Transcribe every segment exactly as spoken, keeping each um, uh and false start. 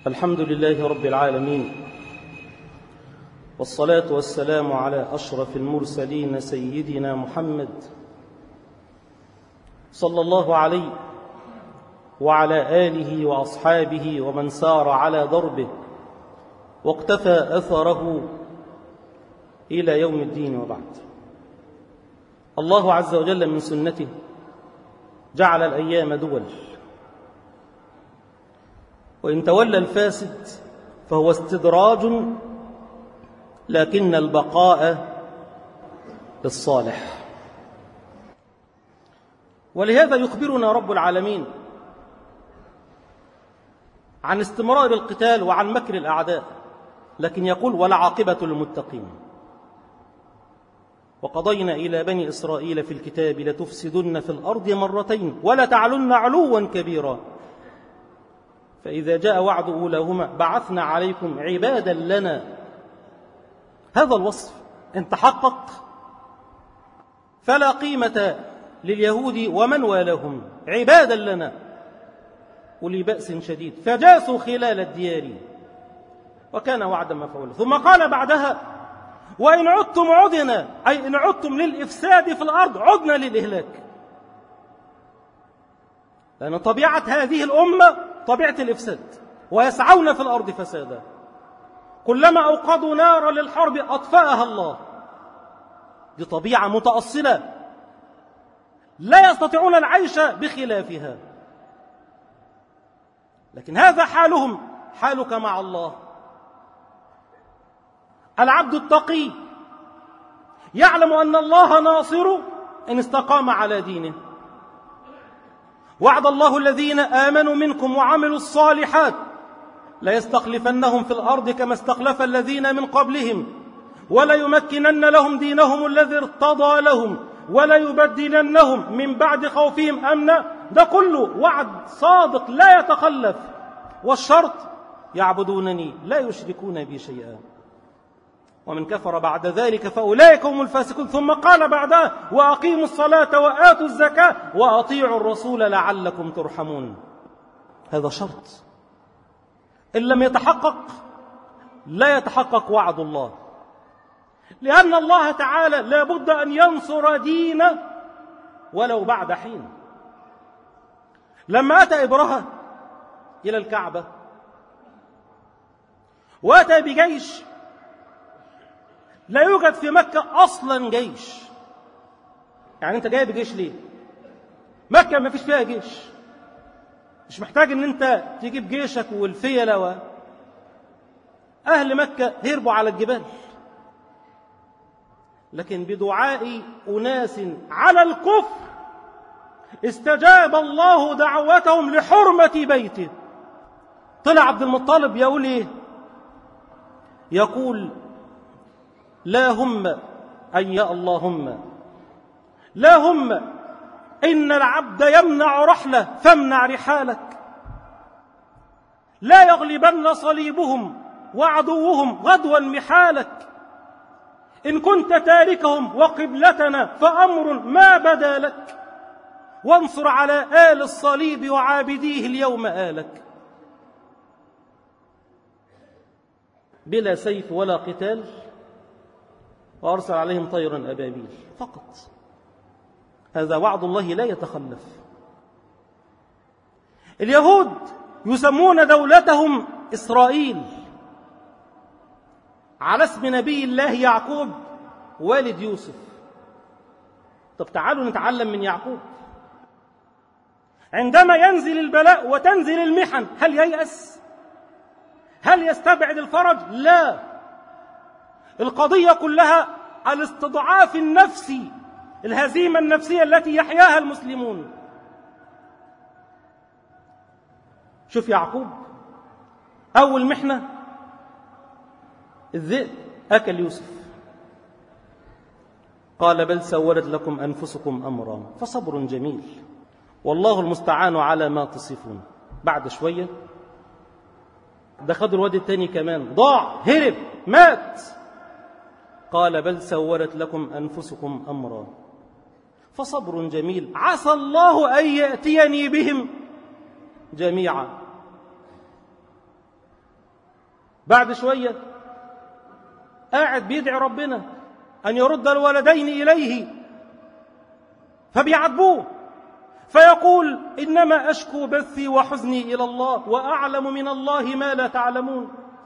الحمد لله رب العالمين، والصلاة والسلام على أشرف المرسلين سيدنا محمد صلى الله عليه وعلى آله وأصحابه ومن سار على دربه واقتفى أثره إلى يوم الدين. وبعد، الله عز وجل من سنته جعل الأيام دول، وإن تولى الفاسد فهو استدراج، لكن البقاء للصالح. ولهذا يخبرنا رب العالمين عن استمرار القتال وعن مكر الأعداء، لكن يقول: والعاقبة للمتقين. وقضينا إلى بني إسرائيل في الكتاب: لتفسدن في الأرض مرتين ولتعلن علوا كبيرا، فإذا جاء وعد أولاهما بعثنا عليكم عبادا لنا. هذا الوصف إن تحقق فلا قيمة لليهود ومن والاهم. عبادا لنا أولي بأس شديد فجاسوا خلال الديار وكان وعدا مفعولا. ثم قال بعدها: وإن عدتم عدنا، أي إن عدتم للإفساد في الأرض عدنا للإهلاك، لأن طبيعة هذه الأمة طبيعة الإفساد، ويسعون في الأرض فسادا. كلما أوقدوا نارا للحرب أطفأها الله. دي طبيعة متأصلة لا يستطيعون العيش بخلافها، لكن هذا حالهم. حالك مع الله. العبد التقي يعلم أن الله ناصره إن استقام على دينه. وعد الله الذين آمنوا منكم وعملوا الصالحات ليستخلفنهم في الأرض كما استخلف الذين من قبلهم وليمكنن لهم دينهم الذي ارتضى لهم وليبدلنهم من بعد خوفهم أمنا. ده كله وعد صادق لا يتخلف. والشرط: يعبدونني لا يشركون بي شيئا. ومن كفر بعد ذلك فأولئك هم الفاسقون. ثم قال بعدها: وأقيموا الصلاة وآتوا الزكاة وأطيعوا الرسول لعلكم ترحمون. هذا شرط إن لم يتحقق لا يتحقق وعد الله، لأن الله تعالى لا بد أن ينصر دينه ولو بعد حين. لما أتى إبرهة إلى الكعبة وأتى بجيش، لا يوجد في مكة أصلا جيش. يعني أنت جاي بجيش ليه؟ مكة ما فيش فيها جيش، مش محتاج أن أنت تجيب جيشك والفيلة. و أهل مكة هربوا على الجبال، لكن بدعاء أناس على الكفر استجاب الله دعوتهم لحرمة بيته. طلع عبد المطلب يقول إيه؟ يقول: لا هم أي يا اللهم لا هم إن العبد يمنع رحلة فامنع رحالك، لا يغلبن صليبهم وعدوهم غدوا محالك، إن كنت تاركهم وقبلتنا فأمر ما بدا لك، وانصر على آل الصليب وعابديه اليوم آلك. بلا سيف ولا قتال، وأرسل عليهم طيرا أبابيل فقط. هذا وعد الله لا يتخلف. اليهود يسمون دولتهم إسرائيل على اسم نبي الله يعقوب والد يوسف. طب تعالوا نتعلم من يعقوب. عندما ينزل البلاء وتنزل المحن هل ييأس؟ هل يستبعد الفرج؟ لا. القضية كلها الاستضعاف النفسي، الهزيمة النفسية التي يحياها المسلمون. شوف يعقوب، أول محنة الذئب أكل يوسف، قال: بل سولت لكم أنفسكم أمرا فصبر جميل والله المستعان على ما تصفون. بعد شوية ده خدوا الواد التاني كمان، ضاع، هرب، مات، قال: بل سولت لكم أنفسكم أمرا فصبر جميل عسى الله أن يأتيني بهم جميعا. بعد شوية قاعد بيدعي ربنا أن يرد الولدين إليه، فبيعاتبوه فيقول إنما أشكو بثي وحزني إلى الله وأعلم من الله ما لا تعلمون.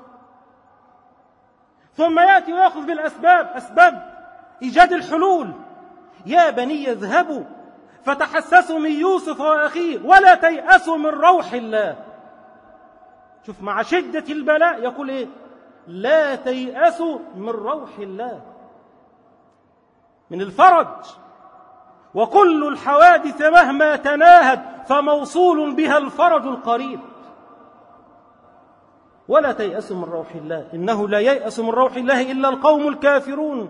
ثم يأتي ويأخذ بالأسباب، أسباب إيجاد الحلول. يا بني اذهبوا فتحسسوا من يوسف وأخيه ولا تيأسوا من روح الله. شوف مع شدة البلاء يقول إيه؟ لا تيأسوا من روح الله، من الفرج. وكل الحوادث مهما تناهت فموصول بها الفرج القريب. ولا تيأسوا من روح الله إنه لا ييأس من روح الله إلا القوم الكافرون.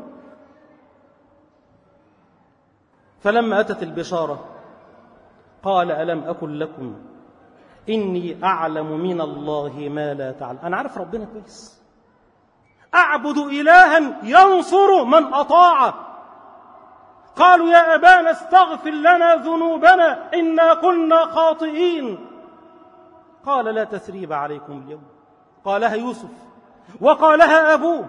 فلما أتت البشارة قال ألم أقل لكم إني أعلم من الله ما لا تعلم. أنا عارف ربنا كويس، أعبد إلها ينصر من أطاعه. قالوا يا أبانا استغفر لنا ذنوبنا إنا كنا خاطئين. قال لا تثريب عليكم اليوم. قالها يوسف وقالها أبوه،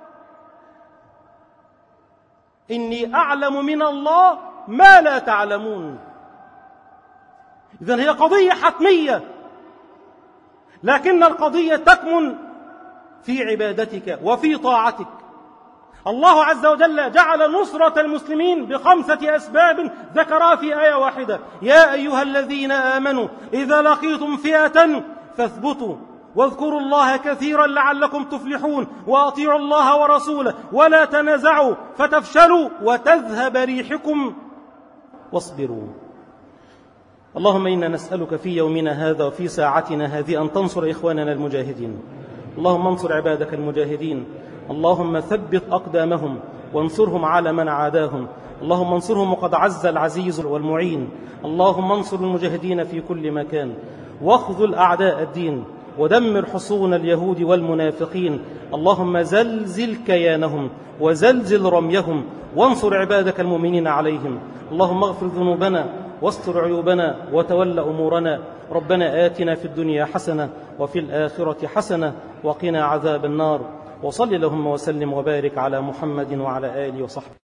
إني أعلم من الله ما لا تعلمون. إذن هي قضية حتمية، لكن القضية تكمن في عبادتك وفي طاعتك. الله عز وجل جعل نصرة المسلمين بخمسة أسباب ذكرها في آية واحدة: يا أيها الذين آمنوا إذا لقيتم فئة فاثبتوا واذكروا الله كثيرا لعلكم تفلحون وأطيعوا الله ورسوله ولا تنازعوا فتفشلوا وتذهب ريحكم واصبروا. اللهم إنا نسألك في يومنا هذا وفي ساعتنا هذه أن تنصر إخواننا المجاهدين. اللهم انصر عبادك المجاهدين. اللهم ثبت أقدامهم وانصرهم على من عاداهم. اللهم انصرهم وقد عز العزيز والمعين. اللهم انصر المجاهدين في كل مكان، واخذل أعداء الدين، ودمر حصون اليهود والمنافقين. اللهم زلزل كيانهم وزلزل رميهم، وانصر عبادك المؤمنين عليهم. اللهم اغفر ذنوبنا واستر عيوبنا وتول أمورنا. ربنا آتنا في الدنيا حسنة وفي الآخرة حسنة وقنا عذاب النار. وصل اللهم وسلم وبارك على محمد وعلى آله وصحبه.